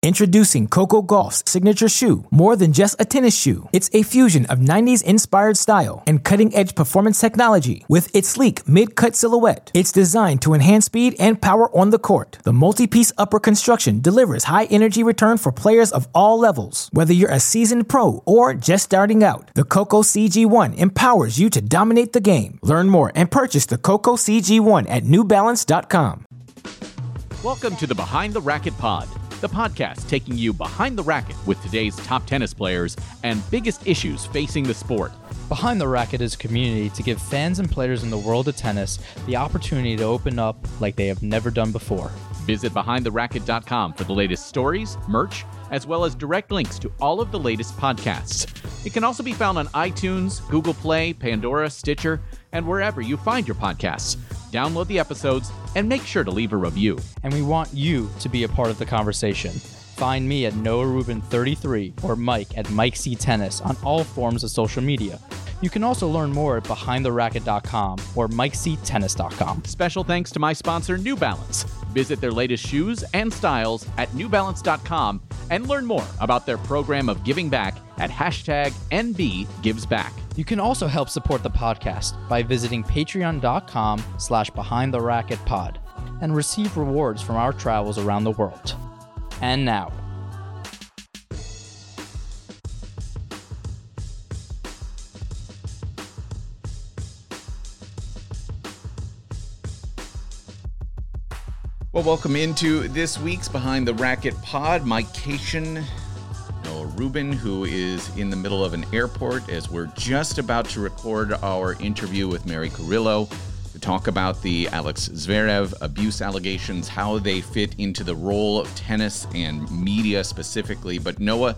Introducing Coco Gauff's signature shoe, more than just a tennis shoe. It's a fusion of 90s-inspired style and cutting-edge performance technology. With its sleek mid-cut silhouette, it's designed to enhance speed and power on the court. The multi-piece upper construction delivers high-energy return for players of all levels. Whether you're a seasoned pro or just starting out, the Coco CG1 empowers you to dominate the game. Learn more and purchase the Coco CG1 at NewBalance.com. Welcome to the Behind the Racket Pod, the podcast taking you behind the racket with today's top tennis players and biggest issues facing the sport. Behind the Racket is a community to give fans and players in the world of tennis the opportunity to open up like they have never done before. Visit BehindTheRacket.com for the latest stories, merch, as well as direct links to all of the latest podcasts. It can also be found on iTunes, Google Play, Pandora, Stitcher, and wherever you find your podcasts. Download the episodes and make sure to leave a review. And we want you to be a part of the conversation. Find me at Noah Rubin 33 or Mike at Mike C Tennis on all forms of social media. You can also learn more at BehindTheRacket.com or MikeCTennis.com. Special thanks to my sponsor, New Balance. Visit their latest shoes and styles at NewBalance.com and learn more about their program of giving back at #NBGivesBack. You can also help support the podcast by visiting patreon.com/BehindTheRacketPod and receive rewards from our travels around the world. And now, well, welcome into this week's Behind the Racket Pod. Mike Cation, Noah Rubin, who is in the middle of an airport as we're just about to record our interview with Mary Carrillo to talk about the Alex Zverev abuse allegations, how they fit into the role of tennis and media specifically. But Noah,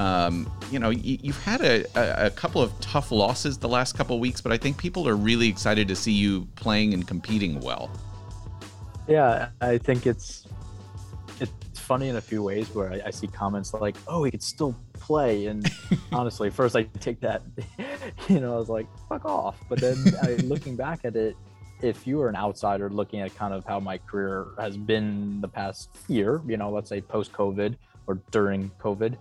you've had a couple of tough losses the last couple of weeks, but I think people are really excited to see you playing and competing well. Yeah, I think it's funny in a few ways where I see comments like, oh, he could still play. And honestly, first I take that, I was like, fuck off. But then looking back at it, if you were an outsider looking at kind of how my career has been the past year, let's say post-COVID or during COVID,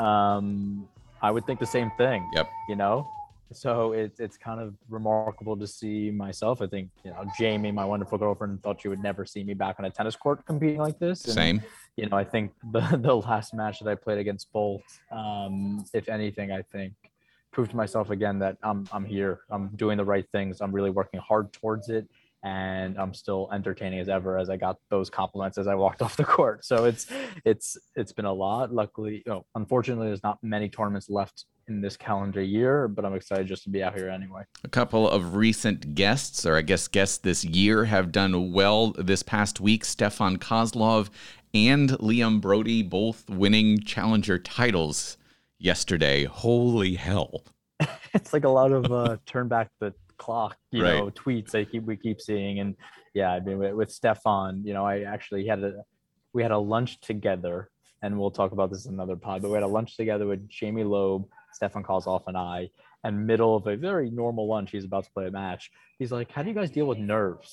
I would think the same thing. Yep. So it's kind of remarkable to see myself. I think, Jamie, my wonderful girlfriend, thought she would never see me back on a tennis court competing like this. And, Same. I think the last match that I played against Bolt, if anything, I think proved to myself again that I'm here. I'm doing the right things. I'm really working hard towards it. And I'm still entertaining as ever as I got those compliments as I walked off the court. So it's been a lot. Luckily, unfortunately, there's not many tournaments left in this calendar year, but I'm excited just to be out here anyway. A couple of recent guests, or I guess guests this year, have done well this past week. Stefan Kozlov and Liam Brody both winning challenger titles yesterday. Holy hell. It's like a lot of turn back the clock, right. Tweets we keep seeing. And yeah, I mean, with Stefan, I actually we had a lunch together, and we'll talk about this in another pod, but we had a lunch together with Jamie Loeb, Stefan Kozlov, and I, and middle of a very normal lunch, he's about to play a match. He's like, how do you guys deal with nerves?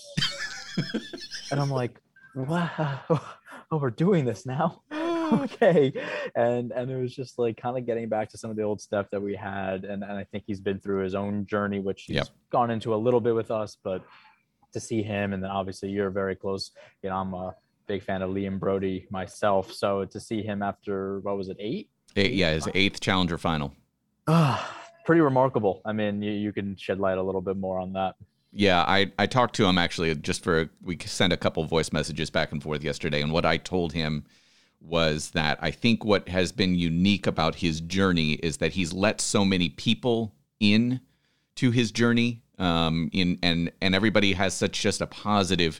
And I'm like, wow, oh, we're doing this now? Okay. And it was just like kind of getting back to some of the old stuff that we had. And I think he's been through his own journey, which he's gone into a little bit with us, but to see him, and then obviously you're very close. I'm a big fan of Liam Brody myself. So to see him after, what was it, eight? Yeah, his eighth challenger final. Pretty remarkable. I mean, you can shed light a little bit more on that. Yeah, I talked to him actually we sent a couple voice messages back and forth yesterday, and what I told him was that I think what has been unique about his journey is that he's let so many people in to his journey, and everybody has such just a positive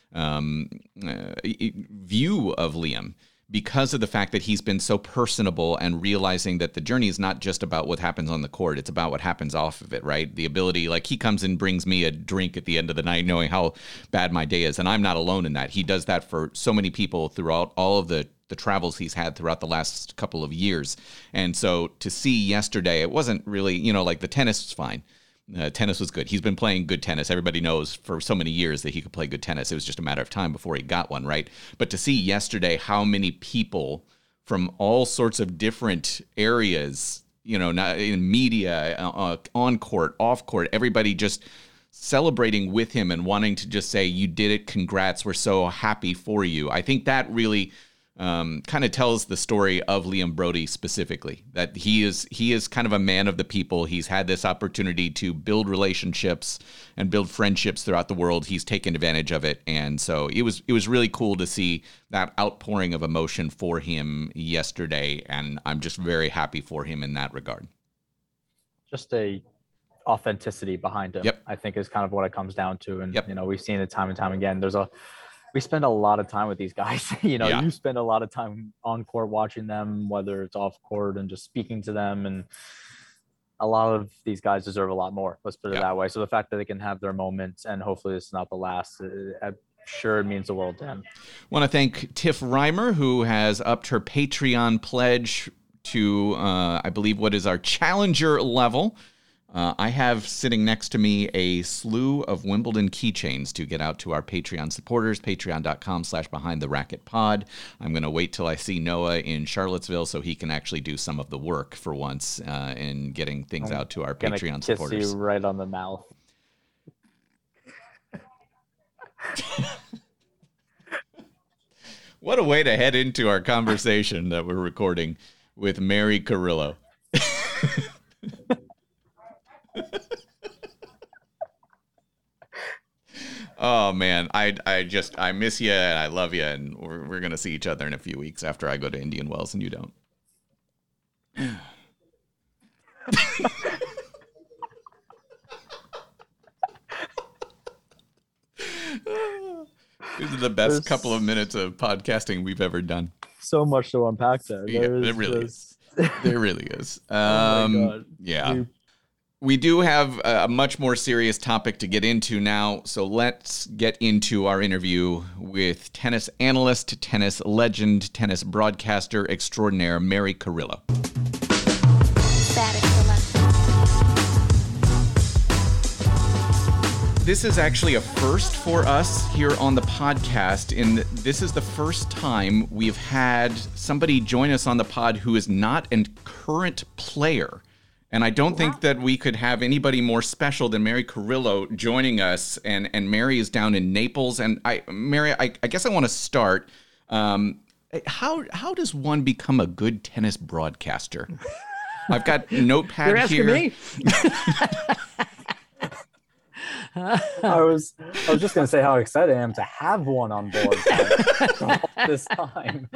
view of Liam because of the fact that he's been so personable and realizing that the journey is not just about what happens on the court, it's about what happens off of it, right? The ability, like he comes and brings me a drink at the end of the night knowing how bad my day is, and I'm not alone in that. He does that for so many people throughout all of the travels he's had throughout the last couple of years. And so to see yesterday, it wasn't really, like the tennis was fine. Tennis was good. He's been playing good tennis. Everybody knows for so many years that he could play good tennis. It was just a matter of time before he got one, right? But to see yesterday how many people from all sorts of different areas, not in media, on court, off court, everybody just celebrating with him and wanting to just say, you did it, congrats, we're so happy for you. I think that really kind of tells the story of Liam Brody specifically, that he is kind of a man of the people. He's had this opportunity to build relationships and build friendships throughout the world. He's taken advantage of it. And so it was really cool to see that outpouring of emotion for him yesterday. And I'm just very happy for him in that regard. Just a authenticity behind him, Yep. I think, is kind of what it comes down to. And, Yep. we've seen it time and time again. We spend a lot of time with these guys. Yeah. You spend a lot of time on court watching them, whether it's off court and just speaking to them. And a lot of these guys deserve a lot more. Let's put it that way. So the fact that they can have their moments, and hopefully it's not the last, I'm sure it means the world to him. I want to thank Tiff Reimer, who has upped her Patreon pledge to, I believe, what is our challenger level. I have sitting next to me a slew of Wimbledon keychains to get out to our Patreon supporters, patreon.com/behindtheracketpod. I'm going to wait till I see Noah in Charlottesville so he can actually do some of the work for once in getting things out to our Patreon kiss supporters. You right on the mouth. What a way to head into our conversation that we're recording with Mary Carrillo. Oh man, I miss you and I love you, and we're gonna see each other in a few weeks after I go to Indian Wells and you don't. These are the best couple of minutes of podcasting we've ever done. So much to unpack there. Yeah, there really is. There really is. Oh my God. Yeah. We do have a much more serious topic to get into now, so let's get into our interview with tennis analyst, tennis legend, tennis broadcaster extraordinaire, Mary Carrillo. This is actually a first for us here on the podcast, and this is the first time we've had somebody join us on the pod who is not a current player. And I don't think that we could have anybody more special than Mary Carrillo joining us. And Mary is down in Naples. And Mary, I guess I want to start. How does one become a good tennis broadcaster? I've got a notepad You're asking here. me? I was just gonna say how excited I am to have one on board for all this time.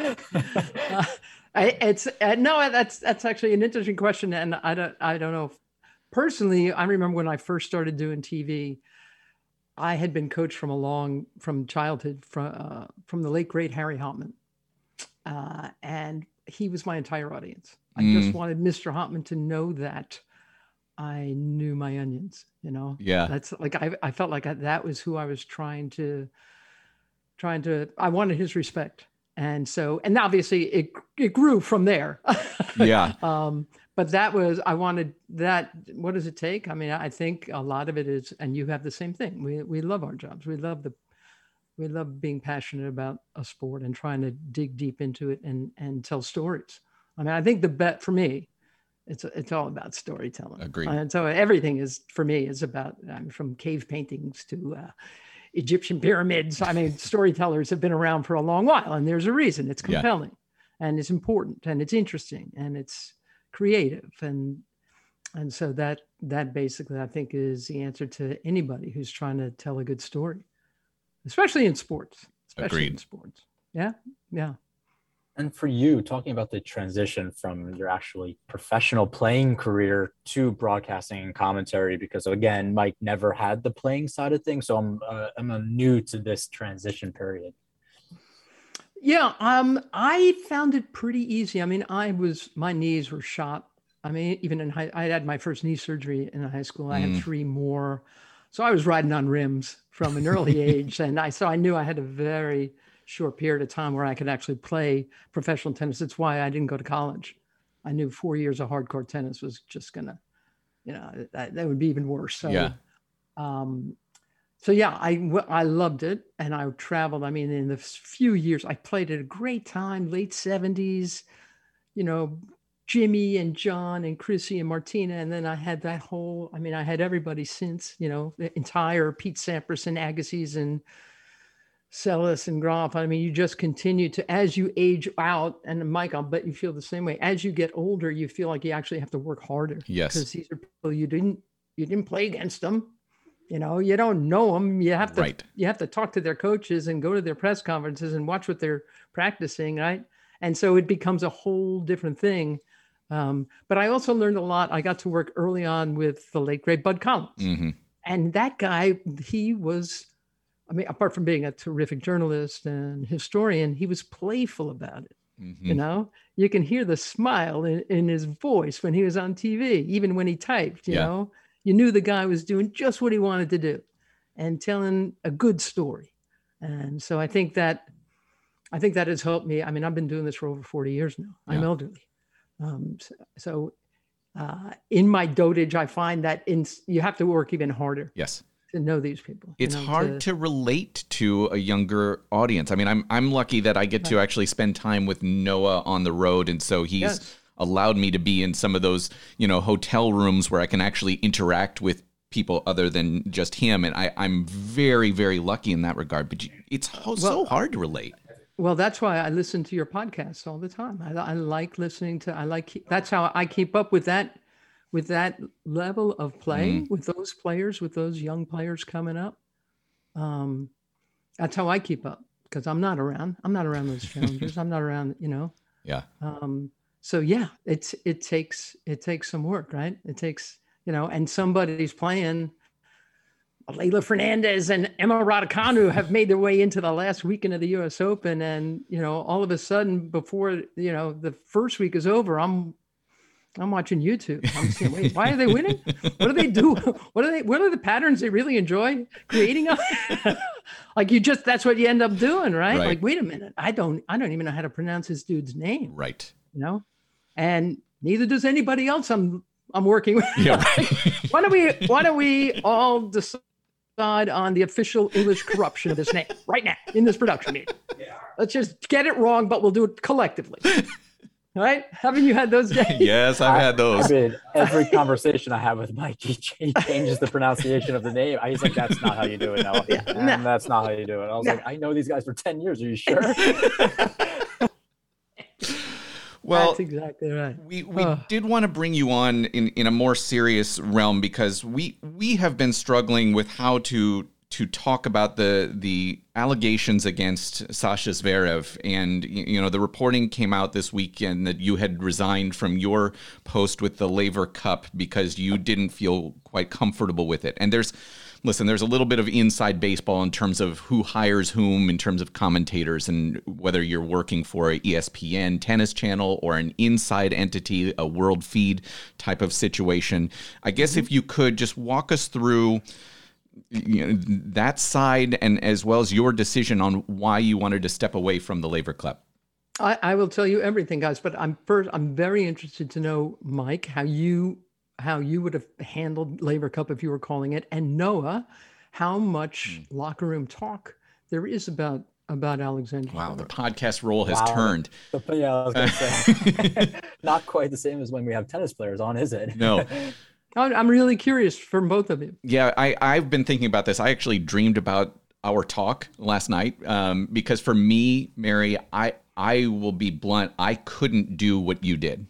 That's actually an interesting question, and I don't know. Personally, I remember when I first started doing TV, I had been coached from childhood from the late great Harry Hopman, and he was my entire audience. I just wanted Mr. Hopman to know that I knew my onions. Yeah, that's like I felt like that was who I was trying to. I wanted his respect. And obviously it grew from there. Yeah. But I wanted that. What does it take? I mean, I think a lot of it is, and you have the same thing. We love our jobs. We love being passionate about a sport and trying to dig deep into it and tell stories. I mean, I think the bet for me, it's all about storytelling. Agreed. And so everything is, for me, is about, from cave paintings to, Egyptian pyramids. I mean, storytellers have been around for a long while, and there's a reason. It's compelling, and it's important, and it's interesting, and it's creative, and so that basically, I think, is the answer to anybody who's trying to tell a good story, especially in sports. Agreed. In sports. Yeah. And for you, talking about the transition from your actually professional playing career to broadcasting and commentary, because again, Mike never had the playing side of things, so I'm new to this transition period. Yeah, I found it pretty easy. I mean, my knees were shot. I mean, even I had my first knee surgery in high school. I had 3 more, so I was riding on rims from an early age, and I knew I had a very short period of time where I could actually play professional tennis. That's why I didn't go to college. I knew 4 years of hardcore tennis was just gonna, that would be even worse. So, So yeah, I loved it, and I traveled. I mean, in the few years, I played at a great time, late 70s, you know, Jimmy and John and Chrissy and Martina. And then I had that whole, I mean, I had everybody since, you know, the entire Pete Sampras and Agassiz and Celis and Groff. I mean, you just continue to, as you age out, and Mike, I'll bet you feel the same way. As you get older, you feel like you actually have to work harder. Yes. Because these are people you didn't play against them. You know, you don't know them. You have to talk to their coaches and go to their press conferences and watch what they're practicing, right? And so it becomes a whole different thing. But I also learned a lot. I got to work early on with the late great Bud Collins. Mm-hmm. And that guy, he was, I mean, apart from being a terrific journalist and historian, he was playful about it. Mm-hmm. You know, you can hear the smile in his voice when he was on TV, even when he typed, you know. You knew the guy was doing just what he wanted to do and telling a good story. And so I think that has helped me. I mean, I've been doing this for over 40 years now. I'm elderly. In my dotage, I find that you have to work even harder. Yes. To know these people. It's hard to relate to a younger audience. I mean, I'm lucky that I get to actually spend time with Noah on the road. And so he's allowed me to be in some of those, you know, hotel rooms where I can actually interact with people other than just him. And I'm very, very lucky in that regard. But it's so hard to relate. Well, that's why I listen to your podcast all the time. I like listening to, that's how I keep up with that level of play with those players, with those young players coming up. That's how I keep up, because I'm not around those challengers. I'm not around, you know? Yeah. So yeah, it takes some work, right? It takes, you know, and somebody's playing. Leylah Fernandez and Emma Raducanu have made their way into the last weekend of the U.S. Open, and you know, all of a sudden, before you know the first week is over, I'm watching YouTube. I'm saying, wait, why are they winning? What do they do? What are the patterns they really enjoy creating? Like that's what you end up doing, right? Like, wait a minute, I don't even know how to pronounce this dude's name. Right. You know, and neither does anybody else I'm working with. Yeah. Right. Why don't we all decide on the official English corruption of this name right now in this production meeting? Let's just get it wrong, but we'll do it collectively. Right? Haven't you had those days? Yes, I've had those. I mean, every conversation I have with Mike, he changes the pronunciation of the name. He's like, that's not how you do it, Noah. And that's not how you do it. I was like, I know these guys for 10 years. Are you sure? Well, that's exactly right. We did want to bring you on in a more serious realm, because we have been struggling with how to talk about the allegations against Sasha Zverev. And, you know, the reporting came out this weekend that you had resigned from your post with the Laver Cup because you didn't feel quite comfortable with it. And there's a little bit of inside baseball in terms of who hires whom in terms of commentators, and whether you're working for a ESPN tennis channel or an inside entity, a world feed type of situation. I guess if you could just walk us through, you know, that side, and as well as your decision on why you wanted to step away from the Laver Club. I will tell you everything, guys, but I'm very interested to know, Mike, how you would have handled Laver Cup if you were calling it, and Noah, how much locker room talk there is about Alexander. Wow, the podcast role has turned. Yeah, I was going to say, not quite the same as when we have tennis players on, is it? No. I'm really curious from both of you. Yeah, I've been thinking about this. I actually dreamed about our talk last night, because for me, Mary, I will be blunt, I couldn't do what you did.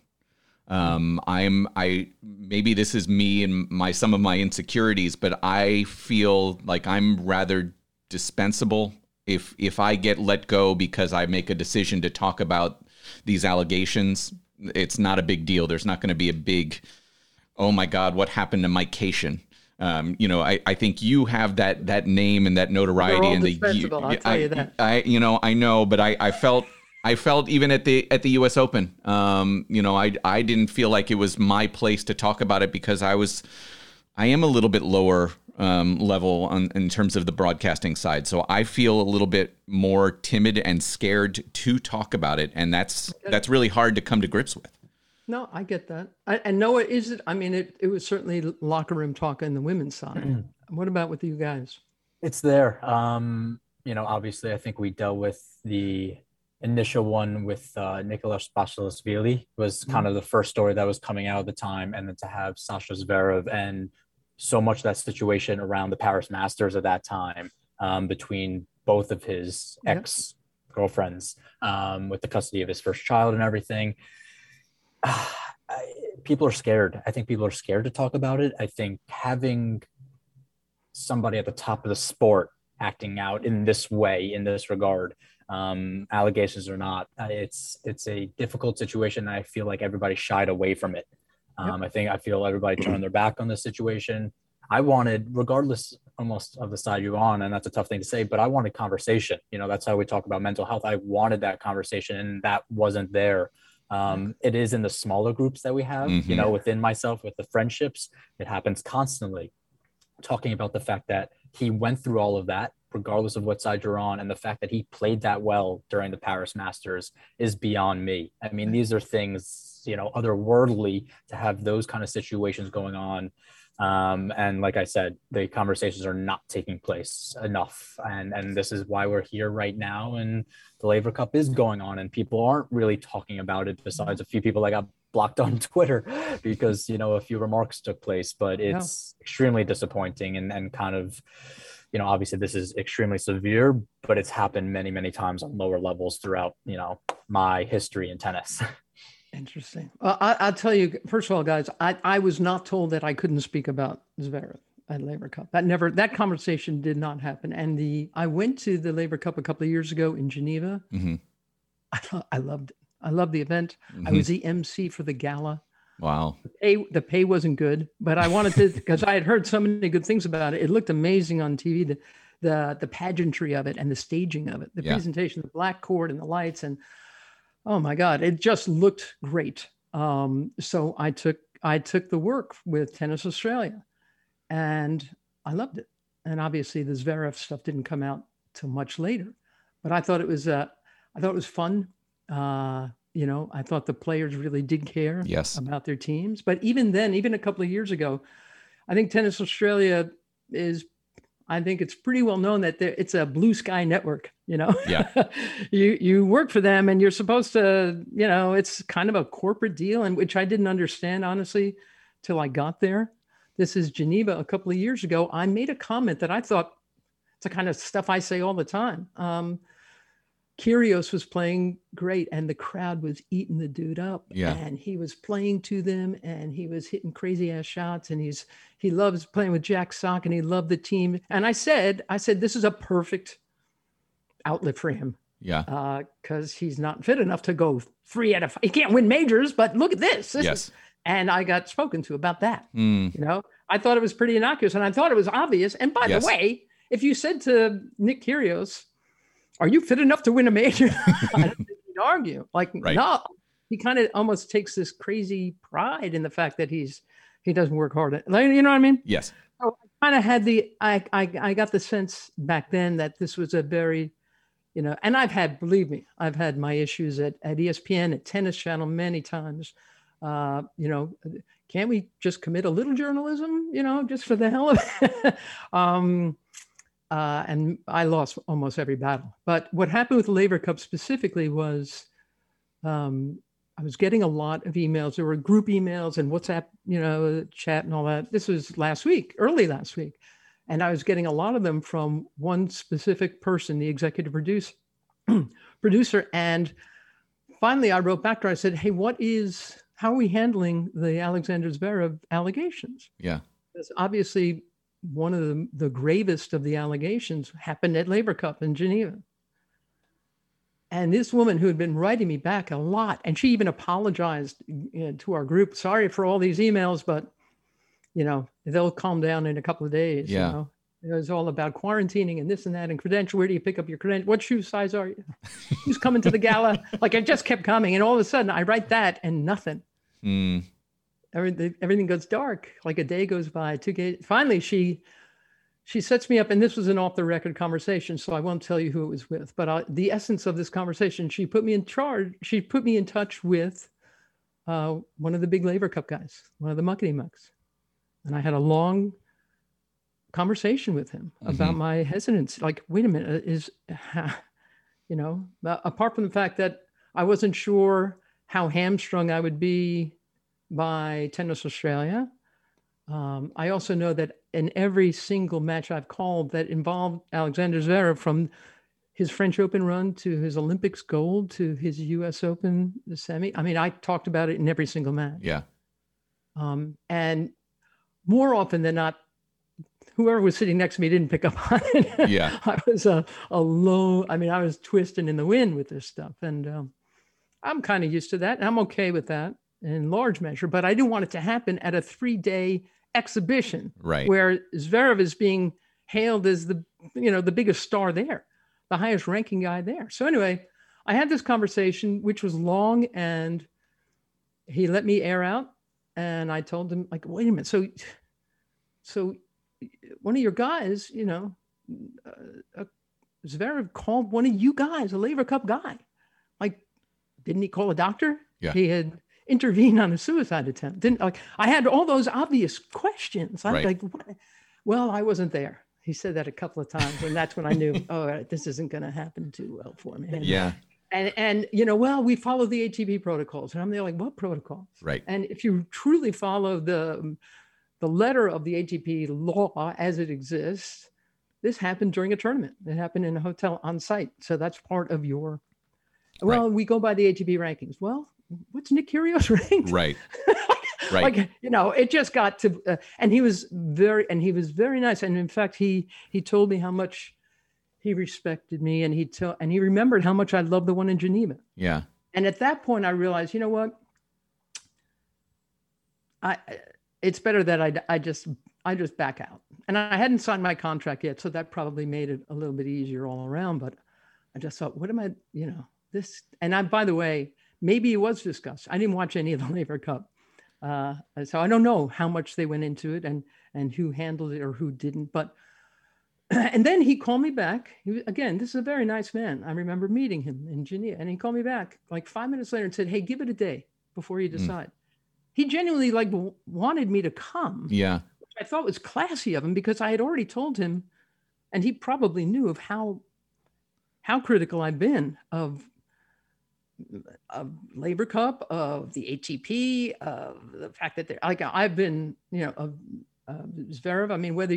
Maybe this is me and some of my insecurities, but I feel like I'm rather dispensable if I get let go because I make a decision to talk about these allegations. It's not a big deal. There's not going to be a big, oh my God, what happened to Mike Cation? You know, I think you have that name and that notoriety. They're all dispensable, I'll tell you that. I know, but I felt even at the U.S. Open, you know, I didn't feel like it was my place to talk about it because I am a little bit lower level in terms of the broadcasting side. So I feel a little bit more timid and scared to talk about it. And that's really hard to come to grips with. No, I get that. And Noah, it was certainly locker room talk on the women's side. What about with you guys? It's there. Obviously, I think we dealt with the initial one with Nicolas Basilashvili was kind of the first story that was coming out at the time, and then to have Sasha Zverev and so much of that situation around the Paris Masters at that time between both of his ex girlfriends with the custody of his first child and everything. People are scared. I think people are scared to talk about it. I think having somebody at the top of the sport acting out in this way, in this regard, allegations or not, it's a difficult situation. I feel like everybody shied away from it. I feel everybody turned their back on the situation. I wanted, regardless almost of the side you're on, and that's a tough thing to say, but I wanted conversation. That's how we talk about mental health. I wanted that conversation, and that wasn't there. It is in the smaller groups that we have, within myself, with the friendships, it happens constantly. Talking about the fact that he went through all of that, regardless of what side you're on, and the fact that he played that well during the Paris Masters is beyond me. I mean, these are things, otherworldly to have those kind of situations going on. And like I said, the conversations are not taking place enough. And this is why we're here right now. And the Laver Cup is going on, and people aren't really talking about it, besides a few people that got blocked on Twitter because, a few remarks took place. But it's extremely disappointing and kind of, obviously this is extremely severe, but it's happened many, many times on lower levels throughout, my history in tennis. Interesting. Well, I'll tell you, first of all, guys, I was not told that I couldn't speak about Zverev at Laver Cup. That conversation did not happen. And I went to the Laver Cup a couple of years ago in Geneva. Mm-hmm. I loved it. I loved the event. Mm-hmm. I was the MC for the gala. Wow. The pay wasn't good, but I wanted to, because I had heard so many good things about it. It looked amazing on TV, the pageantry of it and the staging of it, the presentation, the black cord and the lights, and oh my God, it just looked great. So I took the work with Tennis Australia, and I loved it. And obviously the Zverev stuff didn't come out till much later, but I thought it was fun. I thought the players really did care about their teams. But even then, even a couple of years ago, I think Tennis Australia I think it's pretty well known that it's a blue sky network, you work for them and you're supposed to, it's kind of a corporate deal, and which I didn't understand, honestly, till I got there. This is Geneva a couple of years ago. I made a comment that I thought, it's the kind of stuff I say all the time. Kyrgios was playing great, and the crowd was eating the dude up. Yeah. And he was playing to them, and he was hitting crazy ass shots, and he loves playing with Jack Sock, and he loved the team. And I said, this is a perfect outlet for him. Yeah. Because he's not fit enough to go 3 out of 5. He can't win majors, but look at this. And I got spoken to about that. I thought it was pretty innocuous, and I thought it was obvious. And by the way, if you said to Nick Kyrgios, are you fit enough to win a major? I don't think he'd argue. No, he kind of almost takes this crazy pride in the fact that he doesn't work hard. You know what I mean? Yes. So I kind of had I got the sense back then that this was a very, and believe me, I've had my issues at ESPN, at Tennis Channel many times. Can't we just commit a little journalism, just for the hell of it? And I lost almost every battle. But what happened with the Laver Cup specifically was I was getting a lot of emails. There were group emails and WhatsApp, chat and all that. This was early last week. And I was getting a lot of them from one specific person, the executive producer. And finally, I wrote back to her. I said, hey, how are we handling the Alexander Zverev allegations? Yeah. Because obviously, one of the gravest of the allegations happened at Laver Cup in Geneva. And this woman who had been writing me back a lot, and she even apologized to our group, sorry for all these emails, but, they'll calm down in a couple of days. Yeah. It was all about quarantining and this and that and credential. Where do you pick up your credential? What shoe size are you? Who's coming to the gala? It just kept coming. And all of a sudden I write that and nothing. Everything goes dark. A day goes by, 2 days. Finally, she sets me up, and this was an off-the-record conversation, so I won't tell you who it was with. But the essence of this conversation, she put me in charge. She put me in touch with one of the big Laver Cup guys, one of the muckety mucks, and I had a long conversation with him about my hesitance. Like, wait a minute, apart from the fact that I wasn't sure how hamstrung I would be by Tennis Australia, I also know that in every single match I've called that involved Alexander Zverev, from his French Open run to his Olympics gold to his US Open the semi, I mean, I talked about it in every single match. Yeah. And more often than not, whoever was sitting next to me didn't pick up on it. Yeah. I was alone. I mean, I was twisting in the wind with this stuff. And I'm kind of used to that. And I'm okay with that in large measure, but I didn't want it to happen at a 3-day exhibition, right, where Zverev is being hailed as the biggest star there, the highest ranking guy there. So anyway, I had this conversation, which was long, and he let me air out. And I told him, like, wait a minute. So one of your guys, Zverev called one of you guys, a Laver Cup guy. Like, didn't he call a doctor? Yeah. He had intervened on a suicide attempt. I had all those obvious questions. I'm like, what? Well, I wasn't there. He said that a couple of times, and that's when I knew, this isn't going to happen too well for me. Yeah. And we follow the ATP protocols. And I'm there like, what protocols? Right. And if you truly follow the letter of the ATP law as it exists, this happened during a tournament. It happened in a hotel on site. So that's part of your, we go by the ATP rankings. Well, what's Nick Kyrgios ranked? Right. Right. Like, it just got to, and he was very nice. And in fact, he told me how much he respected me, and he remembered how much I loved the one in Geneva. Yeah. And at that point I realized, you know what? It's better that I just back out. And I hadn't signed my contract yet, so that probably made it a little bit easier all around. But I just thought, what am I, this? And by the way, maybe it was discussed. I didn't watch any of the Laver Cup, so I don't know how much they went into it and who handled it or who didn't. But and then he called me back. Again, this is a very nice man. I remember meeting him in Geneva, and he called me back like 5 minutes later and said, "Hey, give it a day before you decide." He genuinely wanted me to come. Yeah. Which I thought was classy of him, because I had already told him, and he probably knew of how critical I've been of Laver Cup, of the ATP, of the fact that I've been, of Zverev. I mean, whether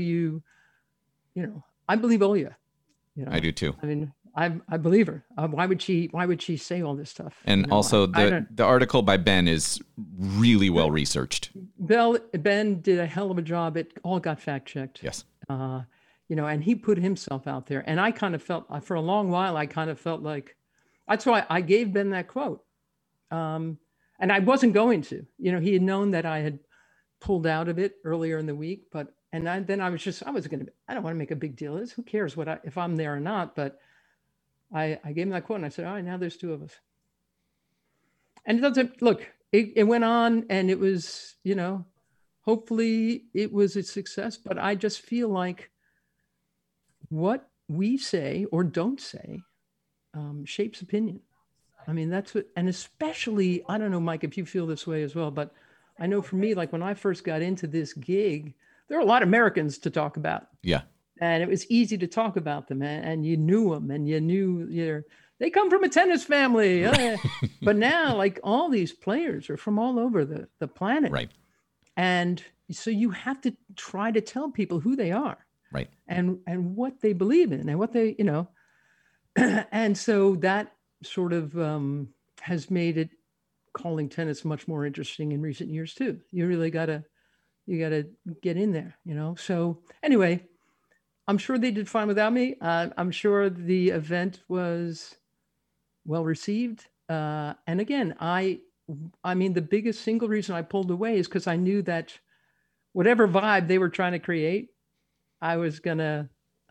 I believe Olya. I do too. I mean, I believe her. Why would she say all this stuff? And also the article by Ben is really well researched. Ben did a hell of a job. It all got fact checked. Yes. And he put himself out there. And I kind of felt, for a long while, I kind of felt like, that's why I gave Ben that quote. And I wasn't going to, he had known that I had pulled out of it earlier in the week, I don't want to make a big deal of this. Who cares if I'm there or not? But I gave him that quote, and I said, all right, now there's two of us. And it doesn't look, it went on, and it was, hopefully it was a success, but I just feel like what we say or don't say shapes opinion. I mean, that's what, and especially, I don't know, Mike, if you feel this way as well, but I know for me, like when I first got into this gig, there were a lot of Americans to talk about. Yeah. And it was easy to talk about them, and you knew them, and you knew they come from a tennis family. But now, like, all these players are from all over the planet. Right. And so you have to try to tell people who they are. Right. And what they believe in and what they, and so that sort of has made it, calling tennis, much more interesting in recent years too. You really gotta get in there, So anyway, I'm sure they did fine without me. I'm sure the event was well received. And again, I mean, the biggest single reason I pulled away is because I knew that whatever vibe they were trying to create, I was gonna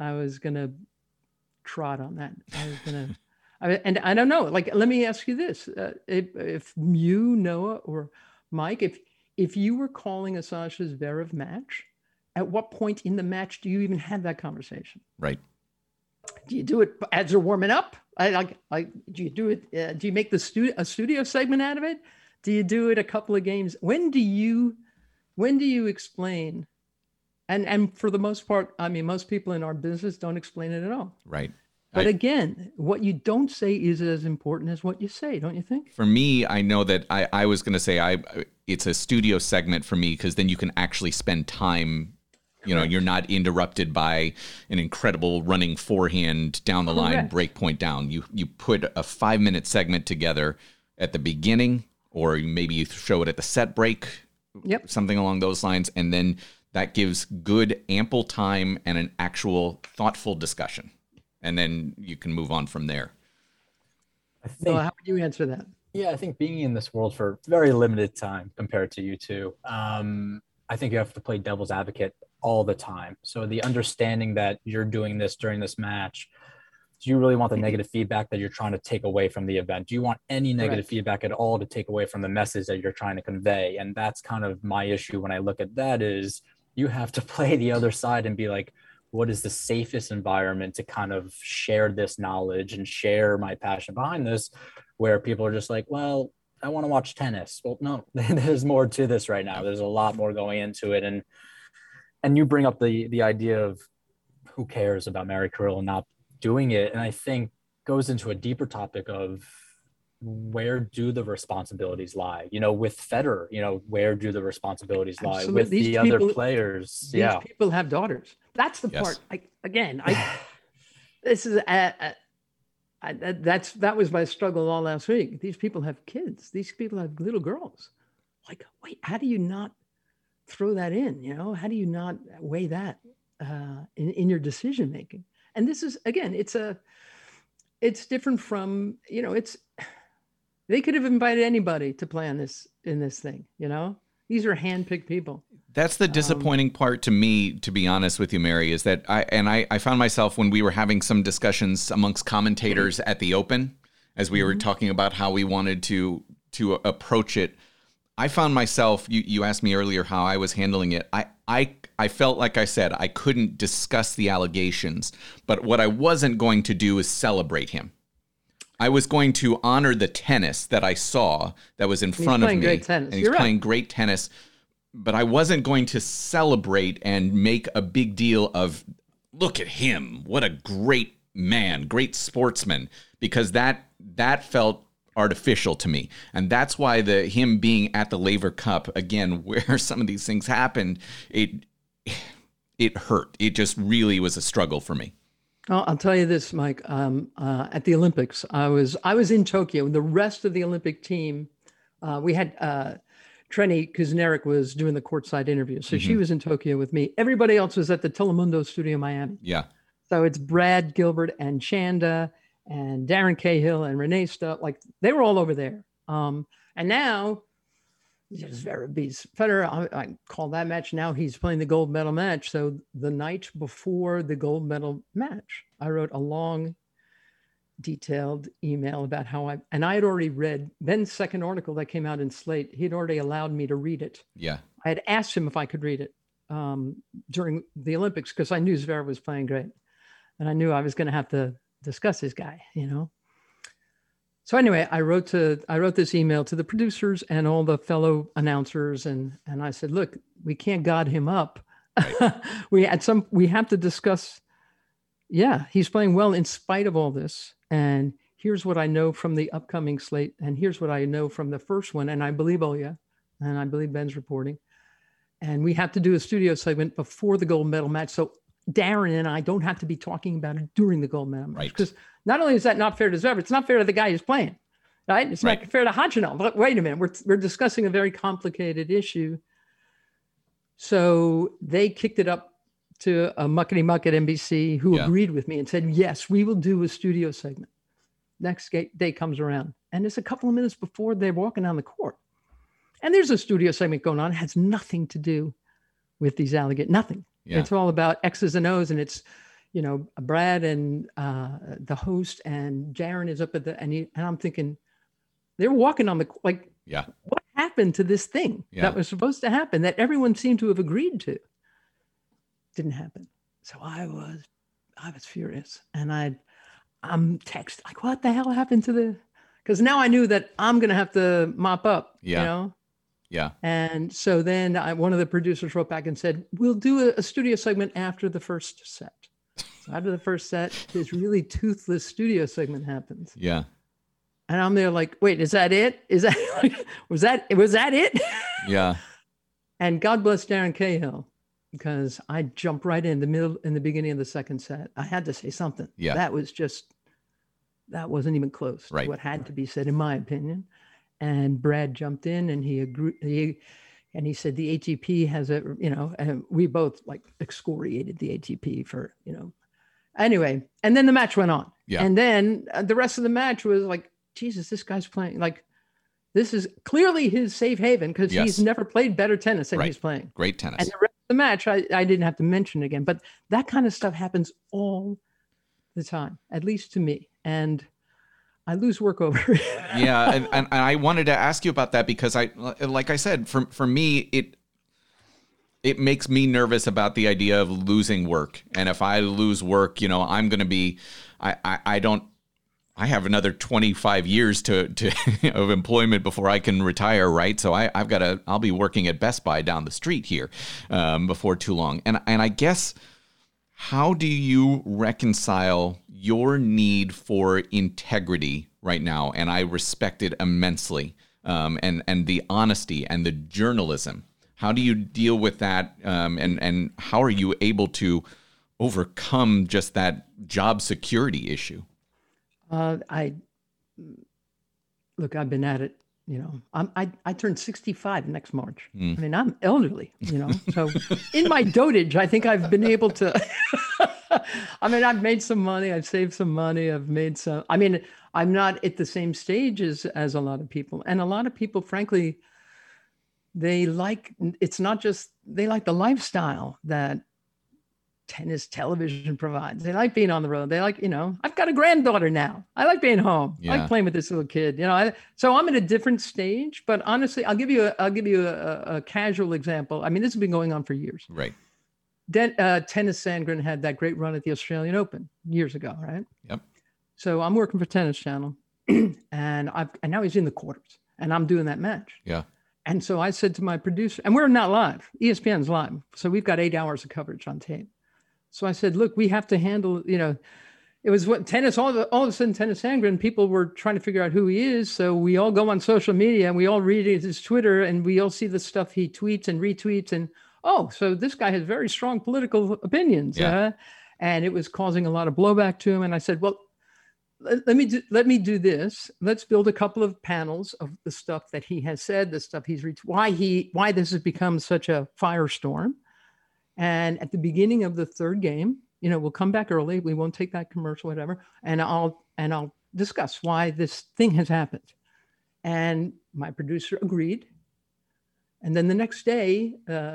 trot on that. And I don't know, like, let me ask you this. If you, Noah, or Mike, if you were calling a Sasha Zverev match, at what point in the match do you even have that conversation? Right. Do you do it as they're warming up? Do you do it? Do you make a studio segment out of it? Do you do it a couple of games? When do you explain And for the most part, I mean, most people in our business don't explain it at all. Right. But again, what you don't say is as important as what you say, don't you think? For me, I know that I was going to say it's a studio segment for me, because then you can actually spend time. You know, you're not interrupted by an incredible running forehand down the line, break point down. You put a 5-minute segment together at the beginning, or maybe you show it at the set break, something along those lines, and then that gives good, ample time and an actual thoughtful discussion. And then you can move on from there. So how would you answer that? Yeah, I think being in this world for very limited time compared to you two, I think you have to play devil's advocate all the time. So the understanding that you're doing this during this match, do you really want the negative feedback that you're trying to take away from the event? Do you want any negative feedback at all to take away from the message that you're trying to convey? And that's kind of my issue when I look at that, is you have to play the other side and be like, what is the safest environment to kind of share this knowledge and share my passion behind this, where people are just like, well, I want to watch tennis. Well, no, there's more to this right now. There's a lot more going into it. And you bring up the idea of who cares about Mary Carrillo not doing it. And I think goes into a deeper topic of where do the responsibilities lie? You know, with Federer, you know, where do the responsibilities lie? Absolutely. With the other players? These people have daughters. That's the part. This is that was my struggle all last week. These people have kids. These people have little girls. Like, wait, how do you not throw that in? You know, how do you not weigh that in your decision making? And this is, again, it's different from, you know, they could have invited anybody to play in this thing. You know, these are handpicked people. That's the disappointing part to me, to be honest with you, Mary, is that I found myself when we were having some discussions amongst commentators at the Open, as we were talking about how we wanted to approach it. I found myself, you asked me earlier how I was handling it. I felt like I said I couldn't discuss the allegations, but what I wasn't going to do is celebrate him. I was going to honor the tennis that I saw that was in front of me. Great tennis. And he's playing great tennis. But I wasn't going to celebrate and make a big deal of, look at him, what a great man, great sportsman, because that felt artificial to me. And that's why him being at the Laver Cup, again, where some of these things happened, it hurt. It just really was a struggle for me. I'll tell you this, Mike. At the Olympics, I was in Tokyo. The rest of the Olympic team, we had Trenny Kuznarek was doing the courtside interview, so she was in Tokyo with me. Everybody else was at the Telemundo studio in Miami. Yeah. So it's Brad Gilbert and Chanda and Darren Cahill and Renee Stutt. Like, they were all over there. And now Federer, I call that match. Now he's playing the gold medal match. So the night before the gold medal match, I wrote a long, detailed email about how I had already read Ben's second article that came out in Slate. He had already allowed me to read it. Yeah. I had asked him if I could read it during the Olympics, because I knew Zverev was playing great. And I knew I was going to have to discuss his guy, you know? So anyway, I wrote this email to the producers and all the fellow announcers. And I said, look, we can't god him up. Right. we have to discuss. Yeah, he's playing well in spite of all this. And here's what I know from the upcoming slate. And here's what I know from the first one. And I believe Olya, and I believe Ben's reporting. And we have to do a studio segment before the gold medal match. So Darren and I don't have to be talking about it during the gold medal match. Because not only is that not fair to Zverev, it's not fair to the guy who's playing. Right? It's not fair to Khachanov. But wait a minute, we're discussing a very complicated issue. So they kicked it up to a muckety muck at NBC who agreed with me and said, yes, we will do a studio segment. Next day comes around. And it's a couple of minutes before they're walking down the court. And there's a studio segment going on. It has nothing to do with these allegations. Nothing. Yeah. It's all about X's and O's. And it's, you know, Brad and the host and Darren is up at and I'm thinking, they're walking on the, like, what happened to this thing that was supposed to happen that everyone seemed to have agreed to? Didn't happen. So I was furious. And I'm texting, like, what the hell happened to because now I knew that I'm going to have to mop up, you know? Yeah. And so then one of the producers wrote back and said, we'll do a studio segment after the first set. So after the first set, this really toothless studio segment happens. Yeah. And I'm there like, wait, is that it? Is that, was that it? Yeah. And God bless Darren Cahill, because I jumped right in the beginning of the second set. I had to say something. Yeah. That wasn't even close Right. to what had to be said, in my opinion. And Brad jumped in and he agreed. And he said, the ATP has and we both like excoriated the ATP for, anyway. And then the match went on. Yeah. And then the rest of the match was like, Jesus, this guy's playing like, this is clearly his safe haven, because Yes. he's never played better tennis than Right. he's playing. Great tennis. And the rest of the match, I didn't have to mention again, but that kind of stuff happens all the time, at least to me. And I lose work over it. Yeah. And I wanted to ask you about that, because like I said, for me, it makes me nervous about the idea of losing work. And if I lose work, I'm going to be, I have another 25 years to of employment before I can retire, right? So I'll be working at Best Buy down the street here before too long. And I guess, how do you reconcile your need for integrity right now? And I respect it immensely, and the honesty and the journalism. How do you deal with that? And how are you able to overcome just that job security issue? I've been at it, I turned 65 next March. I mean, I'm elderly, so in my dotage, I think I've been able to, I've made some money. I've saved some money. I'm not at the same stage as a lot of people. And a lot of people, frankly, they like the lifestyle that tennis television provides. They like being on the road. They like, I've got a granddaughter now. I like being home. Yeah. I like playing with this little kid. So I'm at a different stage. But honestly, I'll give you a casual example. I mean, this has been going on for years. Right. Tennis Sandgren had that great run at the Australian Open years ago, right? Yep. So I'm working for Tennis Channel, and now he's in the quarters, and I'm doing that match. Yeah. And so I said to my producer, and we're not live. ESPN's live, so we've got 8 hours of coverage on tape. So I said, look, we have to handle, it was what tennis, all of a sudden, Tennis Sandgren, people were trying to figure out who he is. So we all go on social media and we all read his Twitter and we all see the stuff he tweets and retweets. And, so this guy has very strong political opinions. Yeah. And it was causing a lot of blowback to him. And I said, well, let me do this. Let's build a couple of panels of the stuff that he has said, the stuff he's why this has become such a firestorm. And at the beginning of the third game, we'll come back early. We won't take that commercial, whatever. And I'll discuss why this thing has happened. And my producer agreed. And then the next day,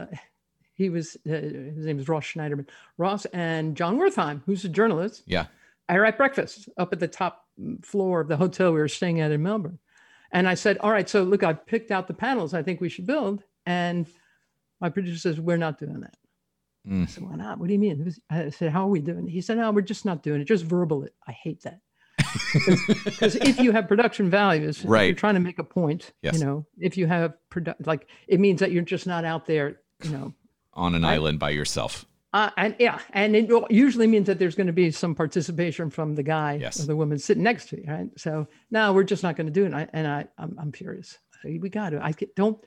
his name is Ross Schneiderman. Ross and John Wertheim, who's a journalist. Yeah. I were at breakfast up at the top floor of the hotel we were staying at in Melbourne. And I said, all right, so look, I picked out the panels I think we should build. And my producer says, we're not doing that. I said, why not? What do you mean? I said, how are we doing it? He said, no, we're just not doing it. Just verbal it. I hate that. Because if you have production values, right. If you're trying to make a point, yes. If you have it means that you're just not out there, on an island by yourself. And it usually means that there's going to be some participation from the guy yes. or the woman sitting next to you, right? So no, we're just not going to do it. I'm furious. We got to.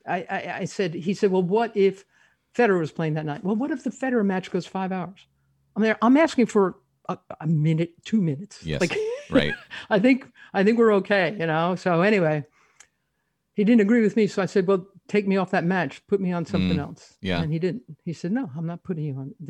He said, well, what if Federer was playing that night? Well, what if the Federer match goes 5 hours? I'm asking for a minute, 2 minutes. Yes. Right. I think we're okay, So anyway, he didn't agree with me. So I said, well, take me off that match, put me on something else. Yeah. And he didn't. He said, no, I'm not putting you on.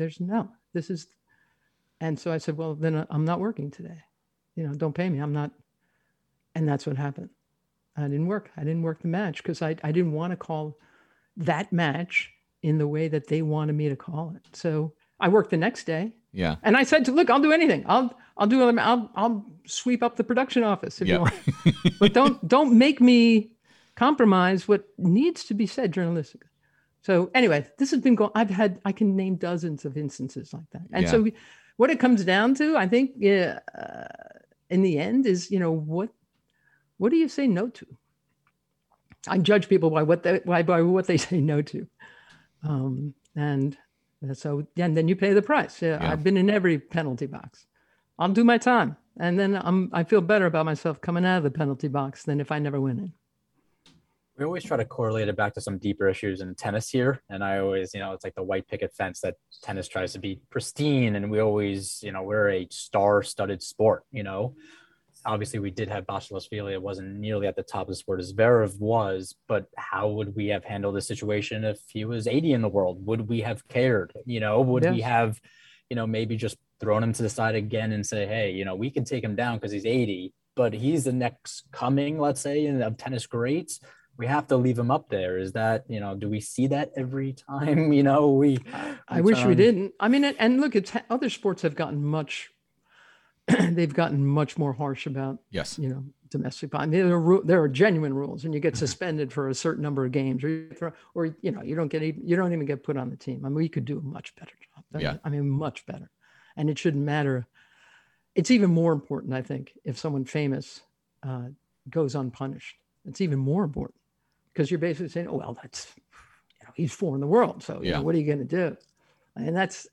And so I said, well, then I'm not working today. Don't pay me. I'm not. And that's what happened. I didn't work the match because I didn't want to call that match in the way that they wanted me to call it. So I worked the next day. Yeah. And I said, look, I'll do anything. I'll sweep up the production office if you want. But don't make me compromise what needs to be said journalistically. So anyway, this has been going, I can name dozens of instances like that. And so what it comes down to, I think, in the end is, what do you say no to? I judge people by what they say no to. And so, and then you pay the price. Yeah. I've been in every penalty box. I'll do my time. And then I feel better about myself coming out of the penalty box than if I never went in. We always try to correlate it back to some deeper issues in tennis here. And I always, it's like the white picket fence that tennis tries to be pristine. And we always, we're a star-studded sport, Obviously, we did have Basilashvili. It wasn't nearly at the top of the sport as Zverev was, but how would we have handled the situation if he was 80 in the world? Would we have cared? Would we have, maybe just thrown him to the side again and say, hey, we can take him down because he's 80, but he's the next coming, let's say, of tennis greats. We have to leave him up there. Is that, do we see that every time? I wish we didn't. I mean, and look, other sports have gotten they've gotten much more harsh about, domestic violence. There are genuine rules, and you get suspended for a certain number of games, or you don't even get put on the team. I mean, we could do a much better job. Yeah. I mean, much better, and it shouldn't matter. It's even more important, I think, if someone famous goes unpunished. It's even more important because you're basically saying, "Oh well, that's he's four in the world, so what are you going to do?" And that's.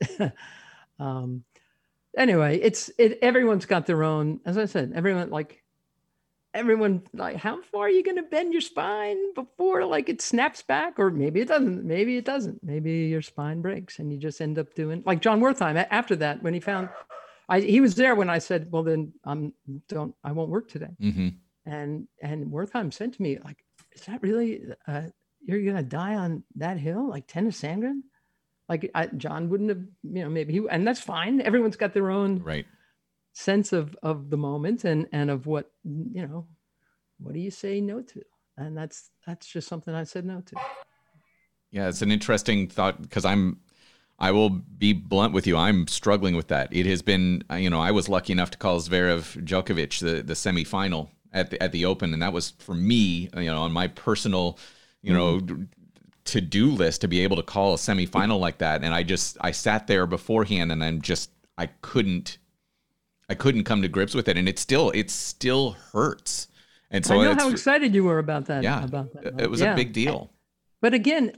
Anyway, everyone's got their own, as I said, everyone like, how far are you going to bend your spine before it snaps back? Or maybe it doesn't, maybe your spine breaks and you just end up doing like John Wertheim after that, when he found, he was there when I said, well, then I won't work today. Mm-hmm. And Wertheim said to me, like, is that really, you're going to die on that hill? Like Tennis Sandgren? Like John wouldn't have, maybe and that's fine. Everyone's got their own sense of the moment and of what do you say no to? And that's just something I said no to. Yeah, it's an interesting thought because I will be blunt with you. I'm struggling with that. It has been, I was lucky enough to call Zverev Djokovic the semifinal at the Open, and that was for me, on my personal, to-do list to be able to call a semifinal like that. And I sat there beforehand and I couldn't come to grips with it. And it still hurts. And so I know how excited you were about that. Yeah, about that. It was a big deal. But again,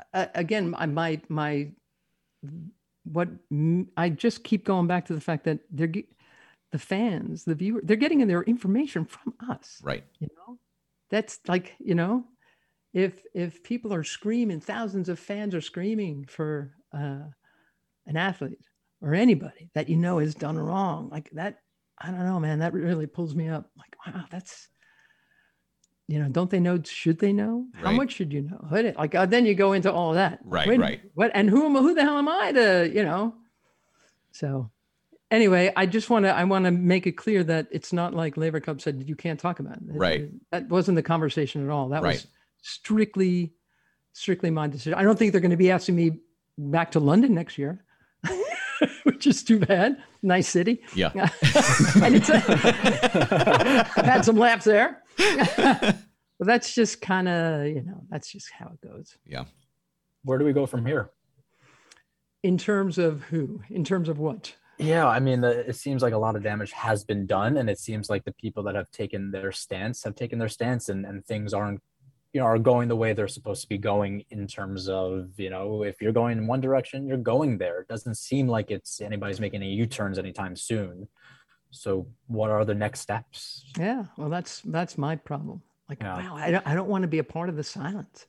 I just keep going back to the fact that the fans, the viewer, they're getting their information from us. Right. That's like, if people are screaming, thousands of fans are screaming for an athlete or anybody that has done wrong, like that, I don't know, man, that really pulls me up. Like, wow, that's, don't they know? Should they know? How much should you know? Like, then you go into all of that. Right. What and who the hell am I to, So anyway, I want to make it clear that it's not like Laver Cup said you can't talk about it. Right. That wasn't the conversation at all. That was strictly my decision. I don't think they're going to be asking me back to London next year, which is too bad. Nice city. Yeah. And I've had some laughs there. But that's just kind of, that's just how it goes. Yeah. Where do we go from here? In terms of who? In terms of what? Yeah, I mean, it seems like a lot of damage has been done, and it seems like the people that have taken their stance, and things aren't, are going the way they're supposed to be going in terms of, if you're going in one direction, you're going there. It doesn't seem like anybody's making any U-turns anytime soon. So what are the next steps? Yeah, well, that's my problem. Like, wow, I don't want to be a part of the silence.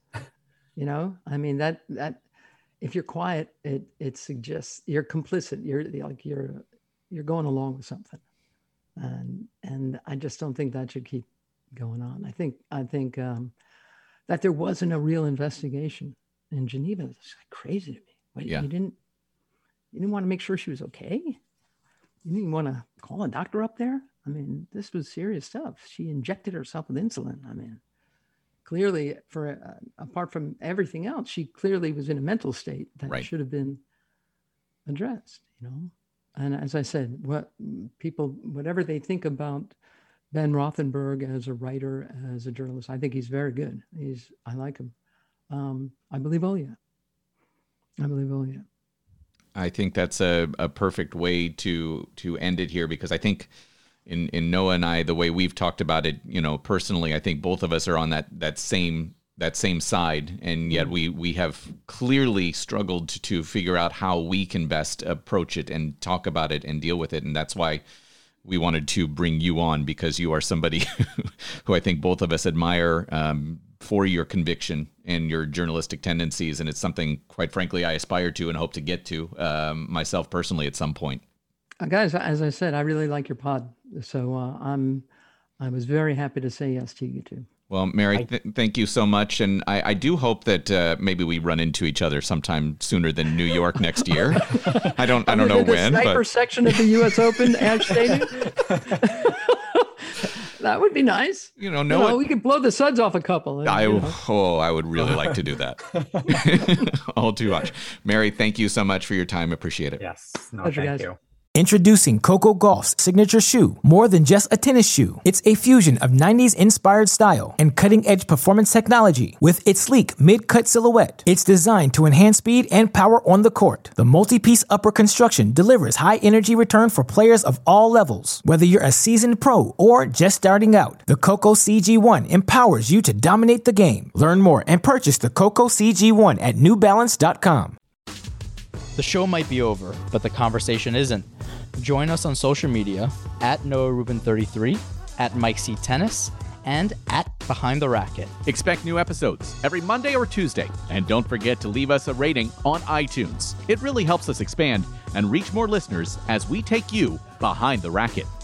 I mean, that if you're quiet, it suggests you're complicit. You're going along with something, and I just don't think that should keep going on. I think that there wasn't a real investigation in Geneva. It's like crazy to me. Wait, you didn't want to make sure she was okay? You didn't want to call a doctor up there? I mean, this was serious stuff. She injected herself with insulin. I mean, clearly, apart from everything else, she clearly was in a mental state that should have been addressed, And as I said, whatever they think about Ben Rothenberg as a writer, as a journalist, I think he's very good. I like him. I believe Ilya. I think that's a perfect way to end it here, because I think in Noah and I, the way we've talked about it, personally, I think both of us are on that same side, and yet we have clearly struggled to figure out how we can best approach it and talk about it and deal with it. And that's why we wanted to bring you on, because you are somebody who I think both of us admire for your conviction and your journalistic tendencies. And it's something, quite frankly, I aspire to and hope to get to myself personally at some point. Guys, as I said, I really like your pod. So I was very happy to say yes to you two. Well, Mary, thank you so much. And I do hope that maybe we run into each other sometime sooner than New York next year. I don't know when. The sniper but... section of the U.S. Open at Stadium. That would be nice. We could blow the suds off a couple. I would really like to do that. All too much. Mary, thank you so much for your time. Appreciate it. Yes. No, Pleasure, thank guys. you. Introducing Coco Gauff's signature shoe, more than just a tennis shoe. It's a fusion of 90s inspired style and cutting-edge performance technology. With its sleek mid-cut silhouette, it's designed to enhance speed and power on the court. The multi-piece upper construction delivers high energy return for players of all levels. Whether you're a seasoned pro or just starting out, the Coco CG1 empowers you to dominate the game. Learn more and purchase the Coco CG1 at newbalance.com. The show might be over, but the conversation isn't. Join us on social media at Noah Rubin 33, at Mike C. Tennis, and at Behind the Racket. Expect new episodes every Monday or Tuesday. And don't forget to leave us a rating on iTunes. It really helps us expand and reach more listeners as we take you behind the racket.